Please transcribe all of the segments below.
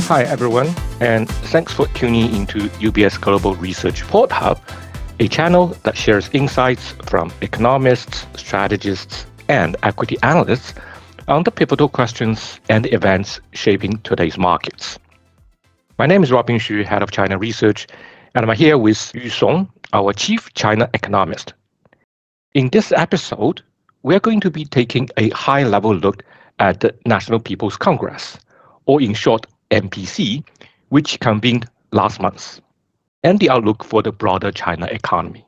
Hi, everyone, and thanks for tuning into UBS Global Research Port Hub, a channel that shares insights from economists, strategists, and equity analysts on the pivotal questions and events shaping today's markets. My name is Robin Xu, Head of China Research, and I'm here with Yu Song, our Chief China Economist. In this episode, we're going to be taking a high-level look at the National People's Congress, or in short, NPC, which convened last month, and the outlook for the broader China economy.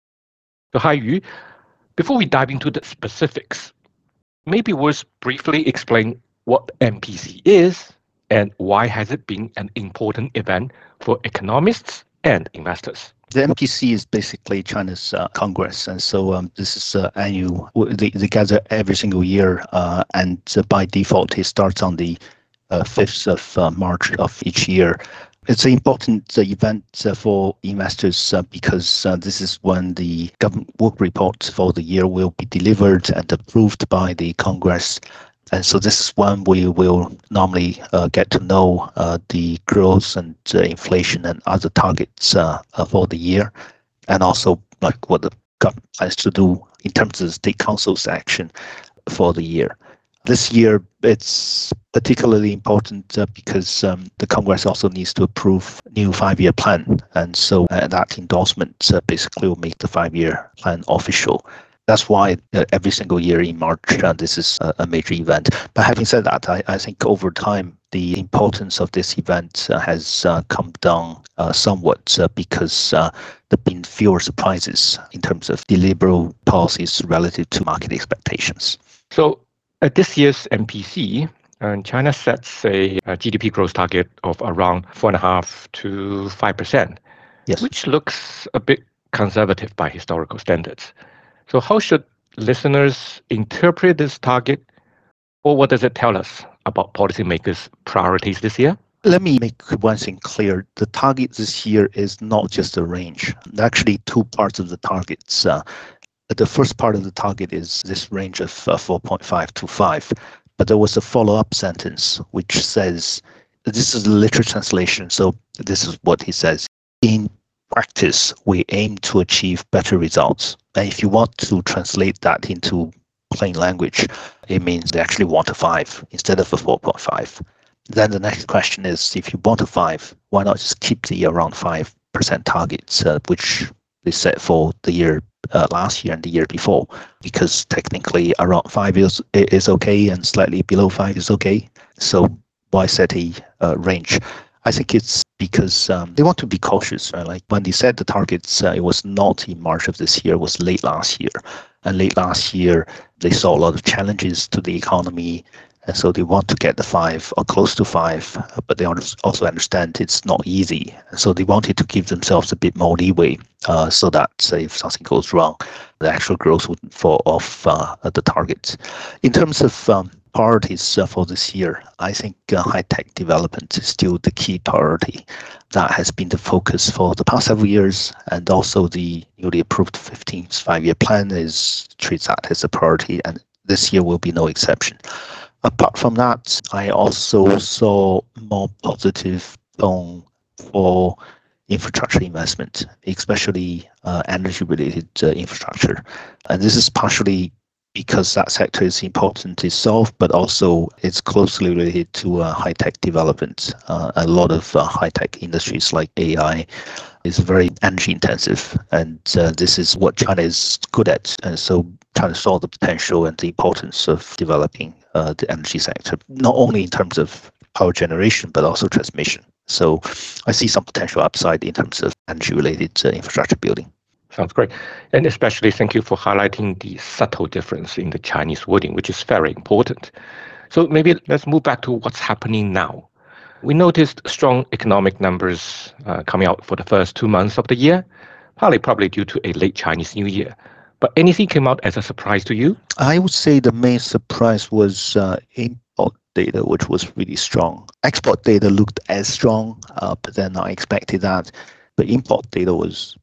So, hi Yu, before we dive into the specifics, maybe we'll briefly explain what NPC is and why has it been an important event for economists and investors. The NPC is basically China's Congress, and so this is annual. They gather every single year, and by default, it starts on the 5th of March of each year. It's an important event for investors because this is when the government work report for the year will be delivered and approved by the Congress. And so this is when we will normally get to know the growth and inflation and other targets for the year, and also like what the government plans to do in terms of the state council's action for the year. This year, it's particularly important because the Congress also needs to approve new 5-year plan. And so that endorsement basically will make the 5-year plan official. That's why every single year in March, this is a major event. But having said that, I think over time, the importance of this event has come down somewhat because there have been fewer surprises in terms of the liberal policies relative to market expectations. So, at this year's NPC, China sets a GDP growth target of around 4.5% to 5%, yes, which looks a bit conservative by historical standards. So how should listeners interpret this target, or what does it tell us about policymakers' priorities this year? Let me make one thing clear. The target this year is not just a range. There are actually two parts of the targets. The first part of the target is this range of 4.5 to 5. But there was a follow-up sentence which says, this is a literal translation, so this is what he says. In practice, we aim to achieve better results. And if you want to translate that into plain language, it means they actually want a 5 instead of a 4.5. Then the next question is, if you want a 5, why not just keep the around 5% targets, which they set for the year last year and the year before, because technically around 5 is okay and slightly below 5 is okay. So why set a range? I think it's because they want to be cautious, right? Like when they set the targets, it was not in March of this year, it was late last year. And late last year, they saw a lot of challenges to the economy. And so they want to get the 5 or close to 5, but they also understand it's not easy. So they wanted to give themselves a bit more leeway so that if something goes wrong, the actual growth wouldn't fall off the target. In terms of priorities for this year, I think high-tech development is still the key priority. That has been the focus for the past several years, and also the newly approved 15th 5-year plan treats that as a priority, and this year will be no exception. Apart from that, I also saw more positive tone for infrastructure investment, especially energy-related infrastructure. And this is partially because that sector is important itself, but also it's closely related to high-tech development. A lot of high-tech industries like AI is very energy-intensive, and this is what China is good at. And so China saw the potential and the importance of developing the energy sector, not only in terms of power generation, but also transmission. So I see some potential upside in terms of energy-related infrastructure building. Sounds great. And especially thank you for highlighting the subtle difference in the Chinese wording, which is very important. So maybe let's move back to what's happening now. We noticed strong economic numbers coming out for the first 2 months of the year, probably due to a late Chinese New Year. But anything came out as a surprise to you? I would say the main surprise was import data, which was really strong. Export data looked as strong, but then I expected that. But import data was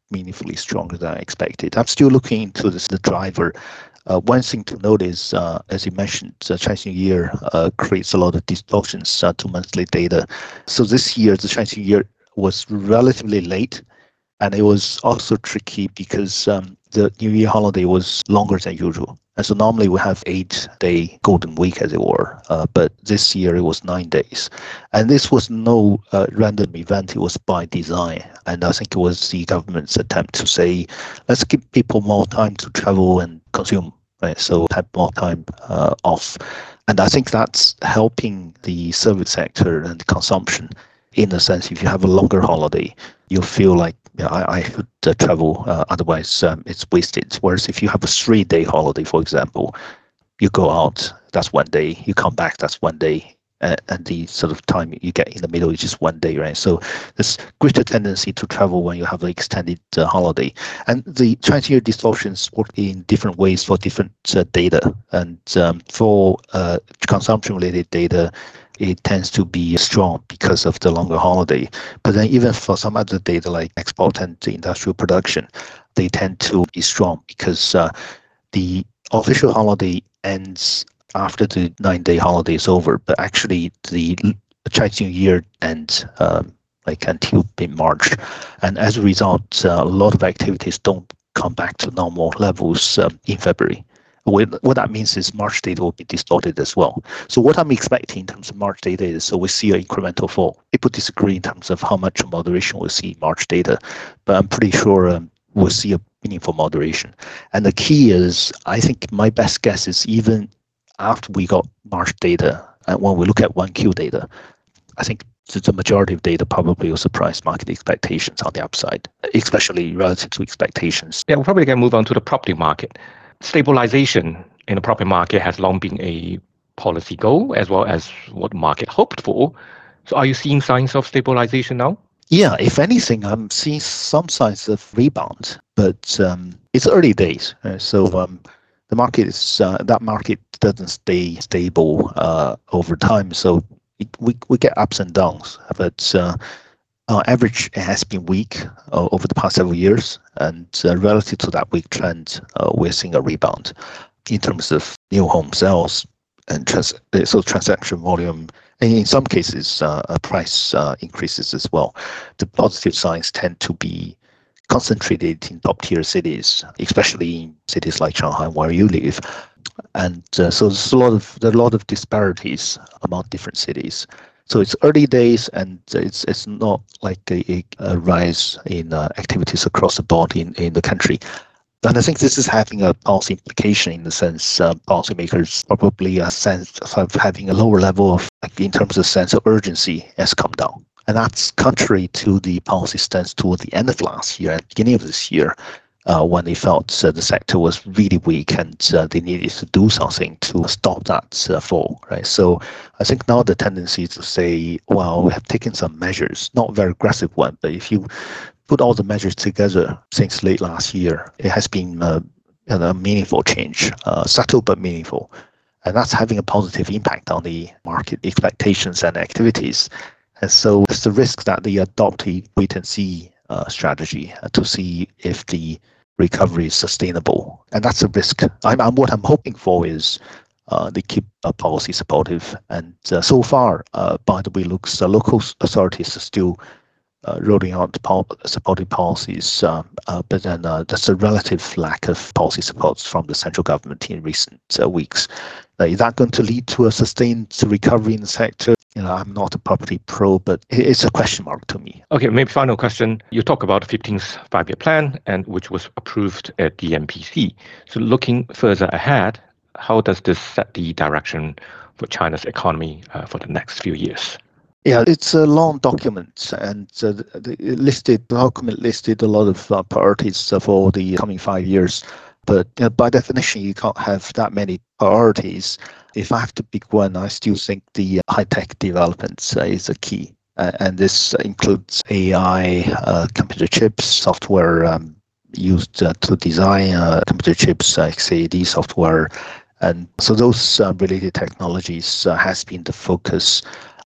meaningfully stronger than I expected. I'm still looking into the driver. One thing to note is, as you mentioned, Chinese New Year creates a lot of distortions to monthly data. So this year, the Chinese New Year was relatively late, and it was also tricky because the New Year holiday was longer than usual. And so normally we have 8-day golden week, as it were, but this year it was 9 days. And this was no random event, it was by design. And I think it was the government's attempt to say, let's give people more time to travel and consume, right? So have more time off. And I think that's helping the service sector and consumption. In a sense, if you have a longer holiday, you feel like I should travel, otherwise it's wasted. Whereas if you have a 3-day holiday, for example, you go out, that's 1 day, you come back, that's 1 day, and the sort of time you get in the middle is just 1 day, right? So there's greater tendency to travel when you have an extended holiday. And the Chinese New Year distortions work in different ways for different data. And for consumption-related data, it tends to be strong because of the longer holiday. But then even for some other data like export and industrial production, they tend to be strong because the official holiday ends after the 9-day holiday is over, but actually the Chinese New Year ends like until mid-March. And as a result, a lot of activities don't come back to normal levels in February. What that means is March data will be distorted as well. So what I'm expecting in terms of March data is, so we see an incremental fall. People disagree in terms of how much moderation we'll see in March data, but I'm pretty sure we'll see a meaningful moderation. And the key is, I think my best guess is even after we got March data, and when we look at 1Q data, I think the majority of data probably will surprise market expectations on the upside, especially relative to expectations. Yeah, we'll probably can move on to the property market. Stabilization in the property market has long been a policy goal as well as what the market hoped for. So are you seeing signs of stabilization now? Yeah, if anything, I'm seeing some signs of rebound, but it's early days. So the market is that market doesn't stay stable over time. So we get ups and downs, but on average, it has been weak over the past several years, and relative to that weak trend, we're seeing a rebound in terms of new home sales and transaction volume, and in some cases, price increases as well. The positive signs tend to be concentrated in top-tier cities, especially in cities like Shanghai, where you live, and so there's a lot of disparities among different cities. So it's early days, and it's not like a rise in activities across the board in the country. And I think this is having a policy implication in the sense policymakers probably a sense of having a lower level of, like, in terms of sense of urgency, has come down. And that's contrary to the policy stance toward the end of last year and beginning of this year, when they felt the sector was really weak and they needed to do something to stop that fall, right? So I think now the tendency is to say, well, we have taken some measures, not very aggressive one, but if you put all the measures together since late last year, it has been a meaningful change, subtle but meaningful. And that's having a positive impact on the market expectations and activities. And so it's the risk that they adopt a wait-and-see strategy to see if the recovery is sustainable, and that's a risk. What I'm hoping for is they keep policy supportive, and so far, by the way, looks local authorities are still rolling out supportive policies, but then there's a relative lack of policy support from the central government in recent weeks. Is that going to lead to a sustained recovery in the sector? I'm not a property pro, but it's a question mark to me. Okay, maybe final question. You talk about the 15th five-year plan, and which was approved at the MPC. So looking further ahead, how does this set the direction for China's economy for the next few years? Yeah, it's a long document, and the document listed a lot of priorities for the coming 5 years. But by definition, you can't have that many priorities. If I have to pick one, I still think the high-tech development is a key. And this includes AI, computer chips, software used to design computer chips, like CAD software. And so those related technologies has been the focus.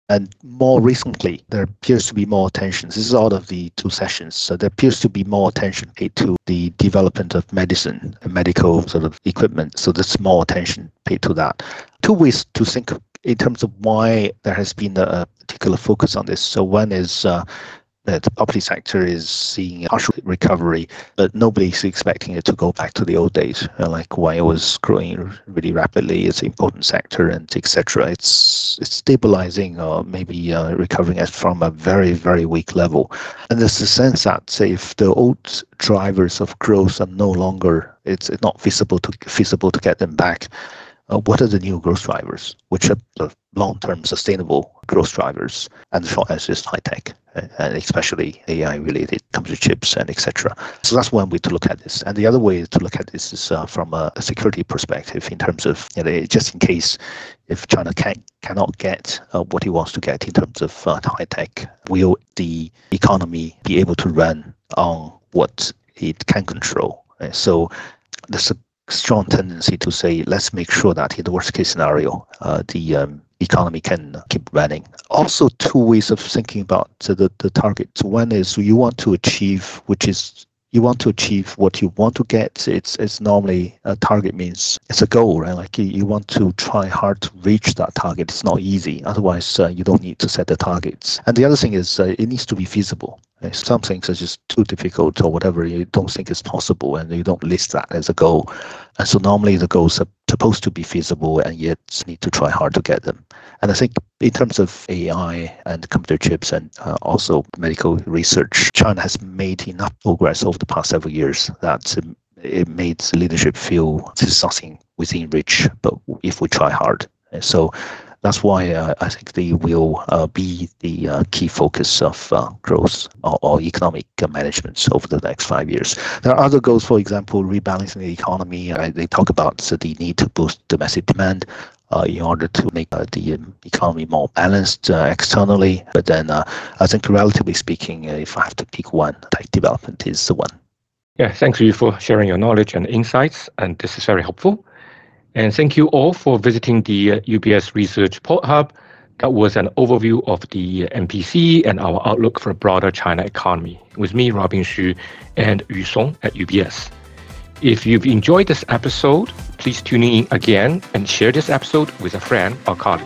And more recently, there appears to be more attention. This is out of the 2 sessions. So there appears to be more attention paid to the development of medicine and medical sort of equipment. So there's more attention paid to that. 2 ways to think in terms of why there has been a particular focus on this. So one is that the property sector is seeing a partial recovery, but nobody's expecting it to go back to the old days, like when it was growing really rapidly. It's an important sector, and etc. It's stabilizing or maybe recovering from a very, very weak level. And there's a sense that if the old drivers of growth are no longer, it's not feasible to get them back. What are the new growth drivers? Which are the long-term sustainable growth drivers? And the short answer is high tech, and especially AI-related computer chips and etc. So that's one way to look at this. And the other way to look at this is from a security perspective, in terms of just in case if China cannot get what it wants to get in terms of high tech, will the economy be able to run on what it can control? So there's a strong tendency to say, let's make sure that in the worst case scenario, the economy can keep running. Also, 2 ways of thinking about the targets. One is you want to achieve, you want to achieve what you want to get. It's normally a target means it's a goal, right? Like you want to try hard to reach that target. It's not easy. Otherwise, you don't need to set the targets. And the other thing is it needs to be feasible. Some things are just too difficult or whatever, you don't think is possible, and you don't list that as a goal. And so normally the goals are supposed to be feasible, and yet need to try hard to get them. And I think in terms of AI and computer chips and also medical research, China has made enough progress over the past several years that it made the leadership feel this is something within reach, but if we try hard. And so that's why I think they will be the key focus of growth or economic management over the next 5 years. There are other goals, for example, rebalancing the economy. They talk about the need to boost domestic demand in order to make the economy more balanced externally. But then I think relatively speaking, if I have to pick one, tech development is the one. Yeah, thanks you for sharing your knowledge and insights, and this is very helpful. And thank you all for visiting the UBS Research Port Hub. That was an overview of the MPC and our outlook for a broader China economy with me, Robin Xu, and Yu Song at UBS. If you've enjoyed this episode, please tune in again and share this episode with a friend or colleague.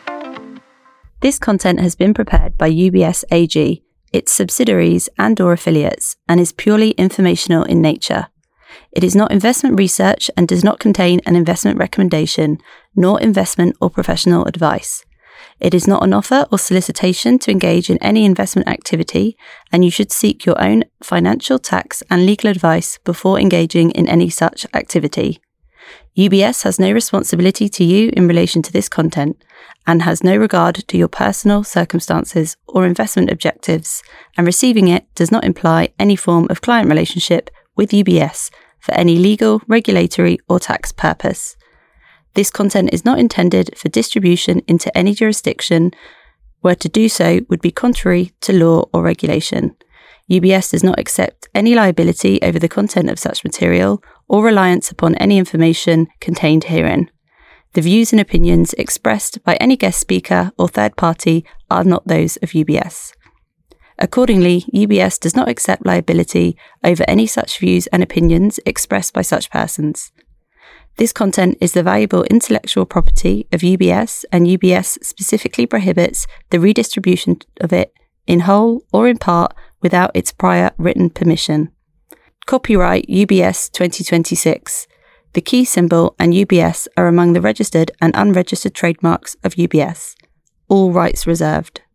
This content has been prepared by UBS AG, its subsidiaries and/or affiliates, and is purely informational in nature. It is not investment research and does not contain an investment recommendation, nor investment or professional advice. It is not an offer or solicitation to engage in any investment activity, and you should seek your own financial, tax, and legal advice before engaging in any such activity. UBS has no responsibility to you in relation to this content and has no regard to your personal circumstances or investment objectives, and receiving it does not imply any form of client relationship with UBS for any legal, regulatory, or tax purpose. This content is not intended for distribution into any jurisdiction where to do so would be contrary to law or regulation. UBS does not accept any liability over the content of such material or reliance upon any information contained herein. The views and opinions expressed by any guest speaker or third party are not those of UBS. Accordingly, UBS does not accept liability over any such views and opinions expressed by such persons. This content is the valuable intellectual property of UBS, and UBS specifically prohibits the redistribution of it in whole or in part without its prior written permission. Copyright UBS 2026. The key symbol and UBS are among the registered and unregistered trademarks of UBS. All rights reserved.